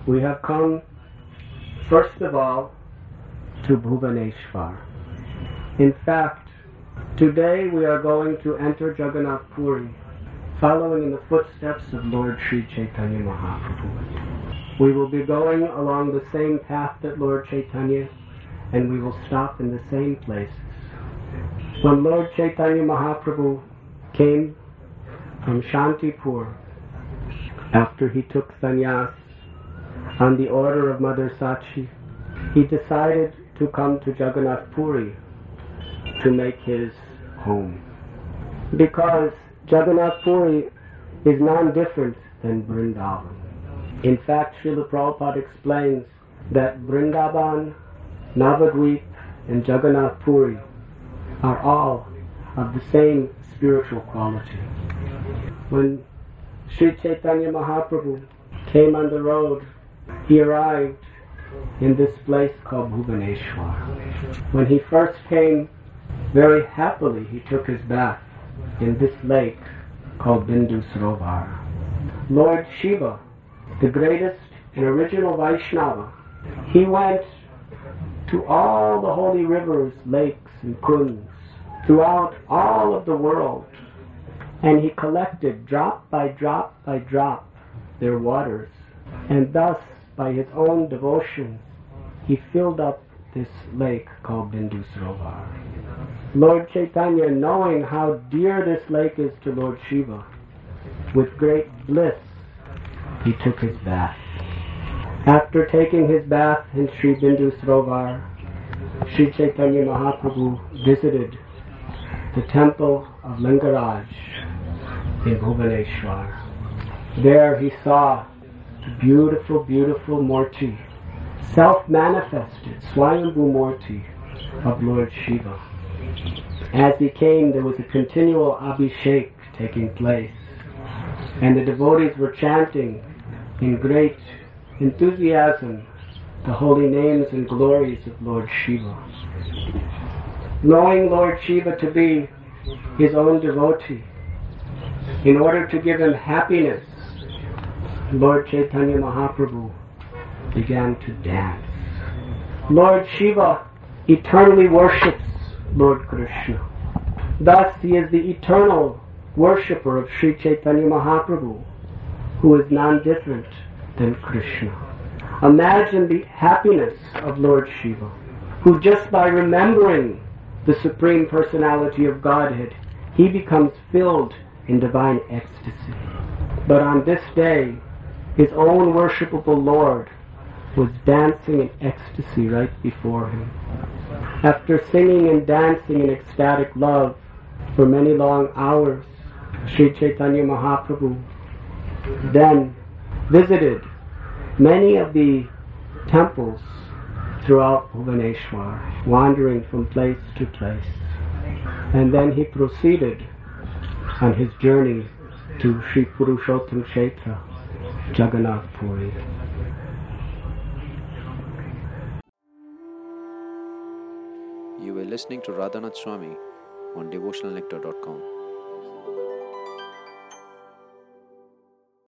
We have come, first of all, to Bhubaneswar. In fact, today we are going to enter Jagannath Puri, following in the footsteps of Lord Sri Chaitanya Mahaprabhu. We will be going along the same path that Lord Chaitanya, and we will stop in the same places. When Lord Chaitanya Mahaprabhu came from Shantipur, after he took sannyas on the order of Mother Sachi, he decided to come to Jagannath Puri to make his home. Because Jagannath Puri is non-different than Vrindavan. In fact, Srila Prabhupada explains that Vrindavan, Navadvip, and Jagannath Puri are all of the same spiritual quality. When Sri Chaitanya Mahaprabhu came on the road, he arrived in this place called Bhubaneswar. When he first came, very happily he took his bath in this lake called Bindu Sarovar. Lord Shiva, the greatest and original Vaishnava, he went to all the holy rivers, lakes, and kunds throughout all of the world, and he collected drop by drop by drop their waters, and thus by his own devotion he filled up this lake called Bindu Sarovar. Lord Chaitanya, knowing how dear this lake is to Lord Shiva, with great bliss he took his bath. After taking his bath in Sri Bindu Sarovar, Sri Chaitanya Mahaprabhu visited the temple of Lingaraj in Bhubaneswar. There he saw the beautiful, beautiful Murti, self-manifested Swayambhu Murti of Lord Shiva. As he came, there was a continual Abhishek taking place, and the devotees were chanting in great enthusiasm the holy names and glories of Lord Shiva. Knowing Lord Shiva to be his own devotee, in order to give him happiness, Lord Chaitanya Mahaprabhu began to dance. Lord Shiva eternally worships Lord Krishna. Thus he is the eternal worshipper of Sri Chaitanya Mahaprabhu, who is non-different than Krishna. Imagine the happiness of Lord Shiva, who just by remembering the Supreme Personality of Godhead, he becomes filled in divine ecstasy. But on this day, his own worshipable Lord was dancing in ecstasy right before him. After singing and dancing in ecstatic love for many long hours, Sri Chaitanya Mahaprabhu then visited many of the temples throughout Bhubaneswar, wandering from place to place. And then he proceeded on his journey to Sri Purushottam Kshetra, Jagannath Puri. You were listening to Radhanath Swami on devotionalnectar.com.